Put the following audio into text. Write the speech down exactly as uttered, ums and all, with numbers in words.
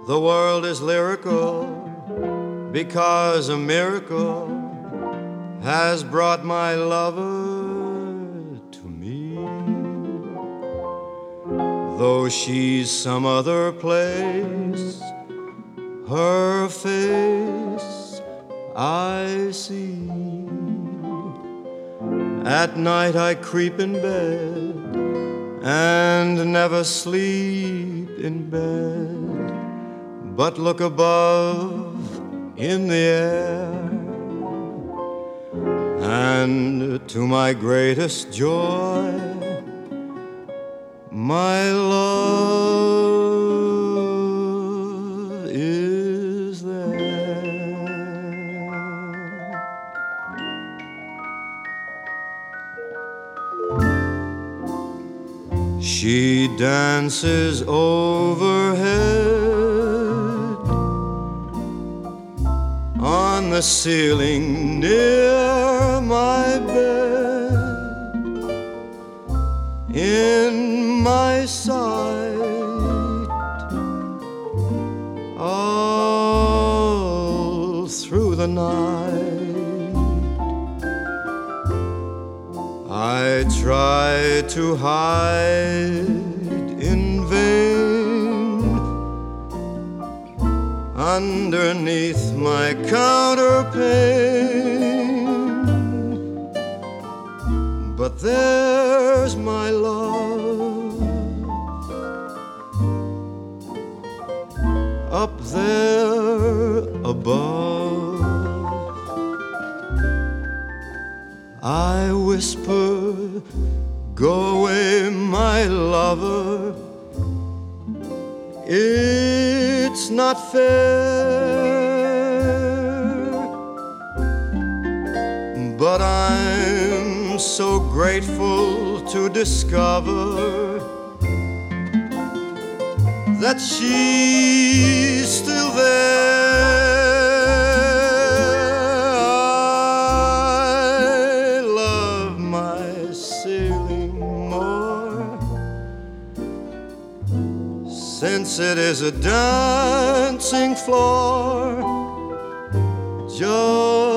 The world is lyrical because a miracle has brought my lover to me. Though she's some other place, her face I see. At night I creep in bed and never sleep in bed, but look above in the air, and to my greatest joy, my love is there. She dances overhead on the ceiling near my bed, in my sight, all through the night. I try to hide in vain underneath my counterpane, but there's my love up there above. I whisper, go away, my lover, it's not fair, but I'm so grateful to discover that she's still there. I love my ceiling more, since it is a dancing floor, just